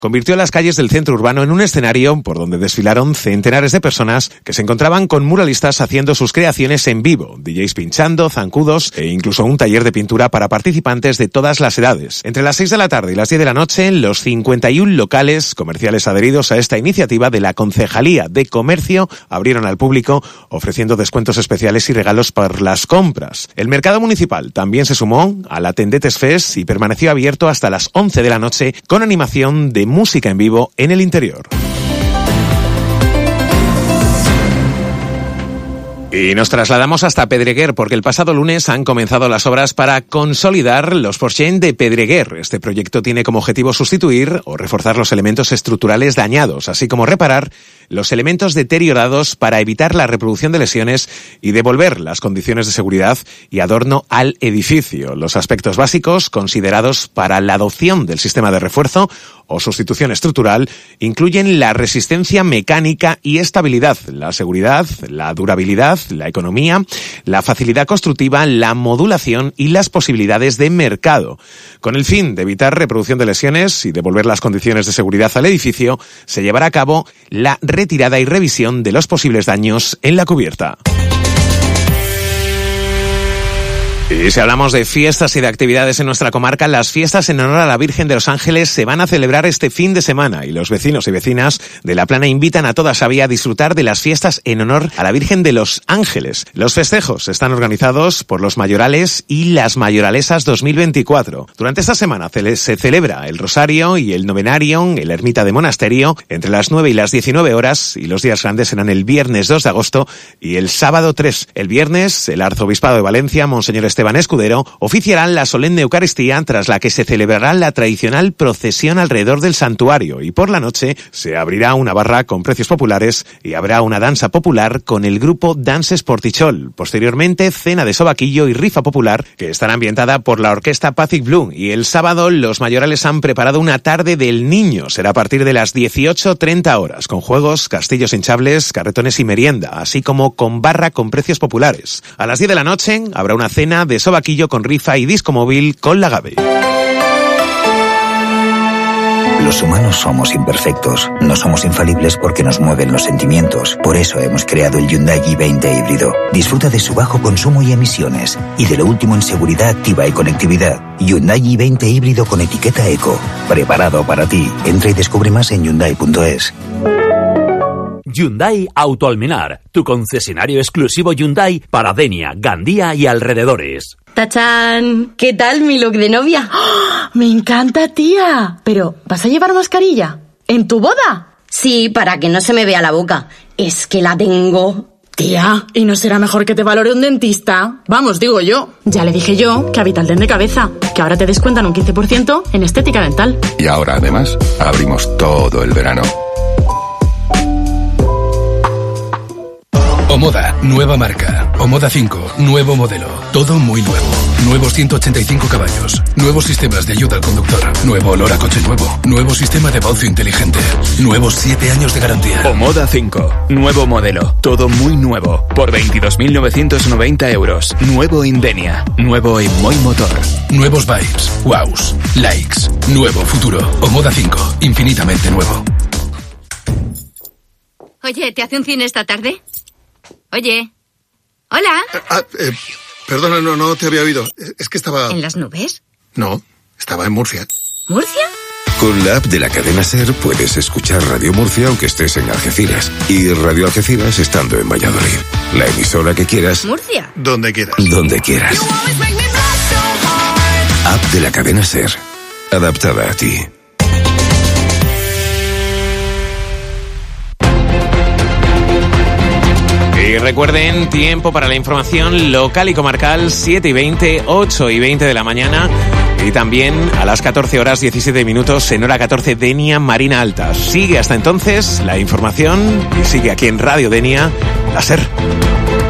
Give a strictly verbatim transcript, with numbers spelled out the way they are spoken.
convirtió las calles del centro urbano en un escenario por donde desfilaron centenares de personas que se encontraban con muralistas haciendo sus creaciones en vivo, D Js pinchando, zancudos e incluso un taller de pintura para participantes de todas las edades. Entre las seis de la tarde y las diez de la noche, los cincuenta y uno locales comerciales adheridos a esta iniciativa de la Concejalía de Comercio abrieron al público ofreciendo descuentos especiales y regalos por las compras. El mercado municipal también se sumó a la Tendetes Fest y permaneció abierto hasta las once de la noche con animación de música en vivo en el interior. Y nos trasladamos hasta Pedreguer porque el pasado lunes han comenzado las obras para consolidar los Porxen de Pedreguer. Este proyecto tiene como objetivo sustituir o reforzar los elementos estructurales dañados, así como reparar los elementos deteriorados para evitar la reproducción de lesiones y devolver las condiciones de seguridad y adorno al edificio. Los aspectos básicos considerados para la adopción del sistema de refuerzo o sustitución estructural incluyen la resistencia mecánica y estabilidad, la seguridad, la durabilidad, la economía, la facilidad constructiva, la modulación y las posibilidades de mercado. Con el fin de evitar reproducción de lesiones y devolver las condiciones de seguridad al edificio, se llevará a cabo la retirada y revisión de los posibles daños en la cubierta. Y si hablamos de fiestas y de actividades en nuestra comarca, las fiestas en honor a la Virgen de los Ángeles se van a celebrar este fin de semana y los vecinos y vecinas de La Plana invitan a toda Sabia a disfrutar de las fiestas en honor a la Virgen de los Ángeles. Los festejos están organizados por los Mayorales y las Mayoralesas dos mil veinticuatro. Durante esta semana se celebra el Rosario y el Novenario en la Ermita de Monasterio entre las nueve y las diecinueve horas y los días grandes serán el viernes dos de agosto y el sábado tres. El viernes, el Arzobispado de Valencia, Monseñor Esteban Escudero, oficiarán la solemne Eucaristía tras la que se celebrará la tradicional procesión alrededor del santuario y por la noche se abrirá una barra con precios populares y habrá una danza popular con el grupo Dances Portichol. Posteriormente, cena de sobaquillo y rifa popular que estará ambientada por la orquesta Pacific Blue y el sábado los Mayorales han preparado una tarde del niño. Será a partir de las dieciocho treinta horas con juegos, castillos hinchables, carretones y merienda, así como con barra con precios populares. A las diez de la noche habrá una cena de sobaquillo con rifa y disco móvil con la Gabe. Los humanos somos imperfectos, no somos infalibles porque nos mueven los sentimientos. Por eso hemos creado el Hyundai i veinte híbrido. Disfruta de su bajo consumo y emisiones y de lo último en seguridad activa y conectividad. Hyundai i veinte híbrido con etiqueta Eco. Preparado para ti. Entra y descubre más en hyundai punto es. Hyundai Auto Almenar, tu concesionario exclusivo Hyundai para Denia, Gandía y alrededores. ¡Tachán! ¿Qué tal mi look de novia? ¡Oh! ¡Me encanta, tía! Pero, ¿vas a llevar mascarilla? ¿En tu boda? Sí, para que no se me vea la boca. Es que la tengo. Tía, ¿y no será mejor que te valore un dentista? Vamos, digo yo. Ya le dije yo que a Vitaldent de Cabeza, que ahora te descuentan un quince por ciento en estética dental. Y ahora, además, abrimos todo el verano. Omoda, nueva marca. Omoda cinco, nuevo modelo. Todo muy nuevo. Nuevos ciento ochenta y cinco caballos. Nuevos sistemas de ayuda al conductor. Nuevo olor a coche nuevo. Nuevo sistema de baucio inteligente. Nuevos siete años de garantía. Omoda cinco, nuevo modelo. Todo muy nuevo. Por veintidós mil novecientos noventa euros. Nuevo Indenia. Nuevo Inmoy Motor. Nuevos vibes. Wows. Likes. Nuevo futuro. Omoda cinco. Infinitamente nuevo. Oye, ¿te hace un cine esta tarde? Oye. Hola. Eh, ah, eh, perdona, no, no te había oído. Es que estaba... ¿En las nubes? No, estaba en Murcia. ¿Murcia? Con la app de la cadena SER puedes escuchar Radio Murcia aunque estés en Algeciras y Radio Algeciras estando en Valladolid. La emisora que quieras. ¿Murcia? Donde quieras. Donde quieras. App de la cadena SER. Adaptada a ti. Y recuerden, tiempo para la información local y comarcal, siete y veinte, ocho y veinte de la mañana. Y también a las catorce horas diecisiete minutos en hora catorce Denia Marina Alta. Sigue hasta entonces la información y sigue aquí en Radio Denia, la SER.